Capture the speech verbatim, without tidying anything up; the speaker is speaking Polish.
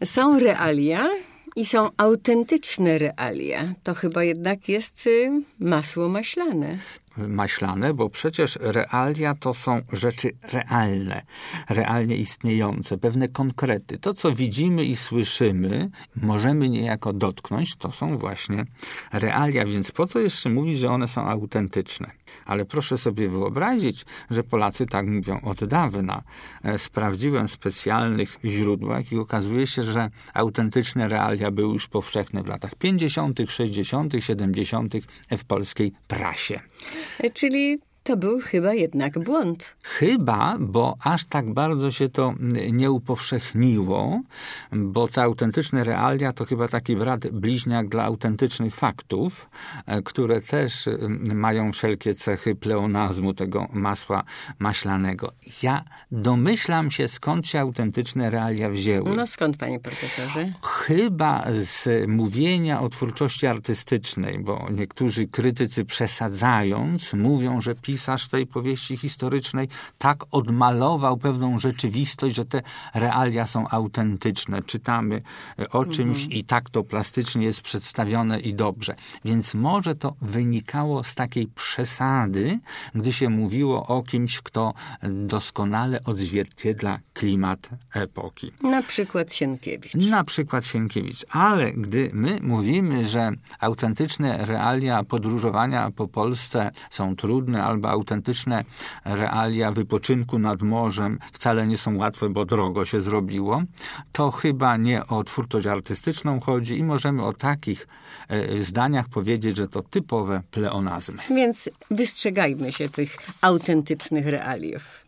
Są realia i są autentyczne realia. To chyba jednak jest y, masło maślane. Maślane, bo przecież realia to są rzeczy realne, realnie istniejące, pewne konkrety. To, co widzimy i słyszymy, możemy niejako dotknąć, to są właśnie realia, więc po co jeszcze mówić, że one są autentyczne? Ale proszę sobie wyobrazić, że Polacy tak mówią od dawna. Sprawdziłem w specjalnych źródłach i okazuje się, że autentyczne realia były już powszechne w latach pięćdziesiątych, sześćdziesiątych, siedemdziesiątych w polskiej prasie. Czyli to był chyba jednak błąd. Chyba, bo aż tak bardzo się to nie upowszechniło, bo te autentyczne realia to chyba taki brat bliźniak dla autentycznych faktów, które też mają wszelkie cechy pleonazmu, tego masła maślanego. Ja domyślam się, skąd się autentyczne realia wzięły. No skąd, panie profesorze? Chyba z mówienia o twórczości artystycznej, bo niektórzy krytycy przesadzając mówią, że pisarz tej powieści historycznej tak odmalował pewną rzeczywistość, że te realia są autentyczne. Czytamy o czymś mhm. i tak to plastycznie jest przedstawione i dobrze. Więc może to wynikało z takiej przesady, gdy się mówiło o kimś, kto doskonale odzwierciedla klimat epoki. Na przykład Sienkiewicz. Na przykład Sienkiewicz. Ale gdy my mówimy, że autentyczne realia podróżowania po Polsce są trudne, albo autentyczne realia wypoczynku nad morzem wcale nie są łatwe, bo drogo się zrobiło, to chyba nie o twórczość artystyczną chodzi i możemy o takich e, zdaniach powiedzieć, że to typowe pleonazmy. Więc wystrzegajmy się tych autentycznych realiów.